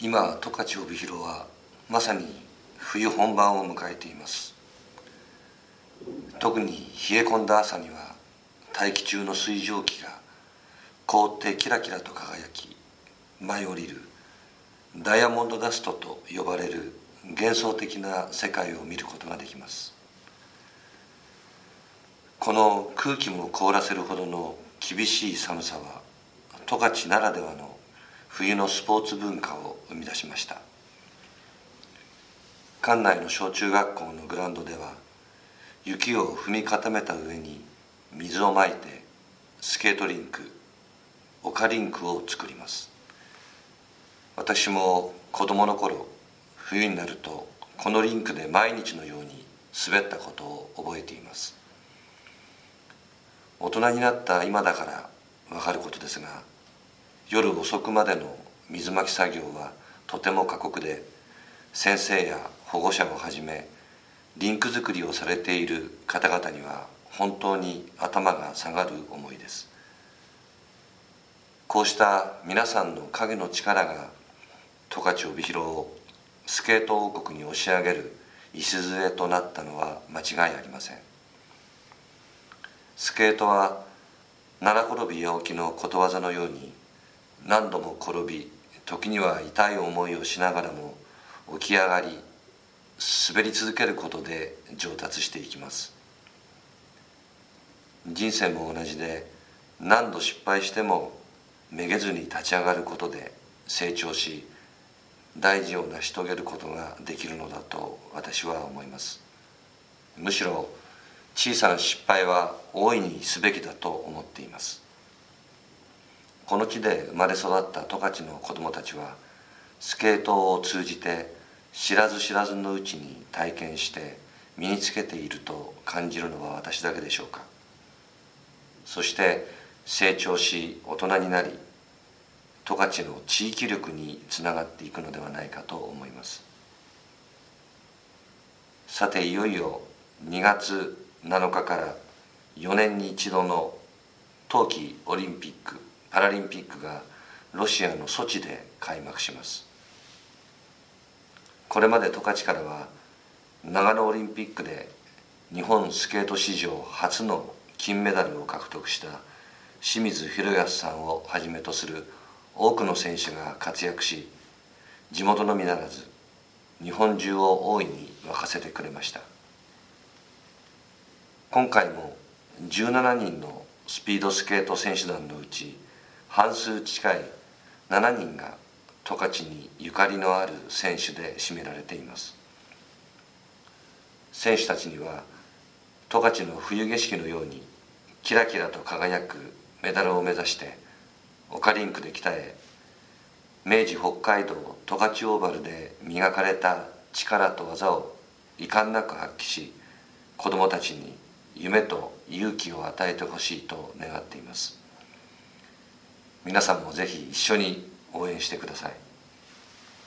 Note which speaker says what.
Speaker 1: 今十勝帯広はまさに冬本番を迎えています。特に冷え込んだ朝には大気中の水蒸気が凍ってキラキラと輝き、舞い降りるダイヤモンドダストと呼ばれる幻想的な世界を見ることができます。この空気も凍らせるほどの厳しい寒さは十勝ならではの冬のスポーツ文化を生み出しました。館内の小中学校のグラウンドでは雪を踏み固めた上に水をまいてスケートリンク、丘リンクを作ります。私も子供の頃、冬になるとこのリンクで毎日のように滑ったことを覚えています。大人になった今だからわかることですが、夜遅くまでの水まき作業はとても過酷で、先生や保護者をはじめリンク作りをされている方々には本当に頭が下がる思いです。こうした皆さんの影の力が十勝帯広をスケート王国に押し上げる礎となったのは間違いありません。スケートは七転び八起きのことわざのように、何度も転び、時には痛い思いをしながらも起き上がり、滑り続けることで上達していきます。人生も同じで、何度失敗してもめげずに立ち上がることで成長し、大事を成し遂げることができるのだと私は思います。むしろ小さな失敗は大いにすべきだと思っています。この地で生まれ育った十勝の子どもたちは、スケートを通じて知らず知らずのうちに体験して身につけていると感じるのは私だけでしょうか。そして成長し大人になり、十勝の地域力につながっていくのではないかと思います。さて、いよいよ2月7日から4年に一度の冬季オリンピック・パラリンピックがロシアのソチで開幕します。これまで十勝からは長野オリンピックで日本スケート史上初の金メダルを獲得した清水宏保さんをはじめとする多くの選手が活躍し、地元のみならず日本中を大いに沸かせてくれました。今回も17人のスピードスケート選手団のうち半数近い7人が十勝にゆかりのある選手で占められています。選手たちには十勝の冬景色のようにキラキラと輝くメダルを目指して丘リンクで鍛え、明治北海道十勝オーバルで磨かれた力と技を遺憾なく発揮し、子どもたちに夢と勇気を与えてほしいと願っています。皆さんもぜひ一緒に応援してください。